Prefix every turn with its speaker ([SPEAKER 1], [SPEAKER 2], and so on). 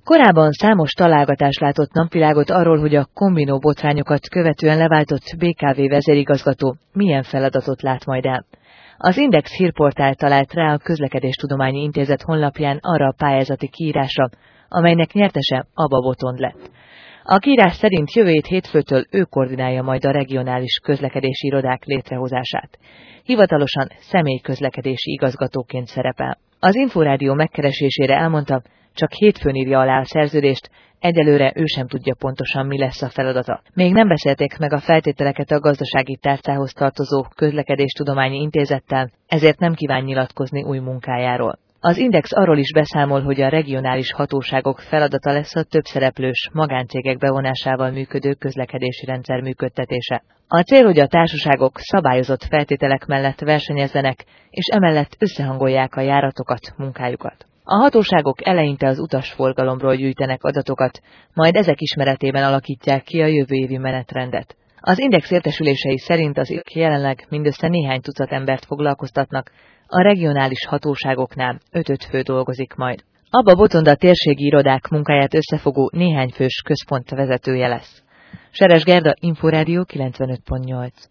[SPEAKER 1] Korábban számos találgatás látott napvilágot arról, hogy a kombinó botrányokat követően leváltott BKV vezérigazgató milyen feladatot lát majd el. Az Index hírportál talált rá a Közlekedéstudományi Intézet honlapján arra a pályázati kiírásra, amelynek nyertese Abba Botond lett. A kiírás szerint jövő hétfőtől ő koordinálja majd a regionális közlekedési irodák létrehozását. Hivatalosan személyközlekedési igazgatóként szerepel. Az Inforádió megkeresésére elmondta, csak hétfőn írja alá a szerződést, egyelőre ő sem tudja pontosan, mi lesz a feladata. Még nem beszélték meg a feltételeket a gazdasági tárcához tartozó Közlekedéstudományi Intézettel, ezért nem kíván nyilatkozni új munkájáról. Az Index arról is beszámol, hogy a regionális hatóságok feladata lesz a többszereplős magáncégek bevonásával működő közlekedési rendszer működtetése. A cél, hogy a társaságok szabályozott feltételek mellett versenyezzenek, és emellett összehangolják a járatokat, munkájukat. A hatóságok eleinte az utasforgalomról gyűjtenek adatokat, majd ezek ismeretében alakítják ki a jövő évi menetrendet. Az Index értesülései szerint az jelenleg mindössze néhány tucat embert foglalkoztatnak, a regionális hatóságoknál 5 fő dolgozik majd. Abba Botond a térségi irodák munkáját összefogó néhány fős központ vezetője lesz. Seres Gerda, Inforádió 95.8.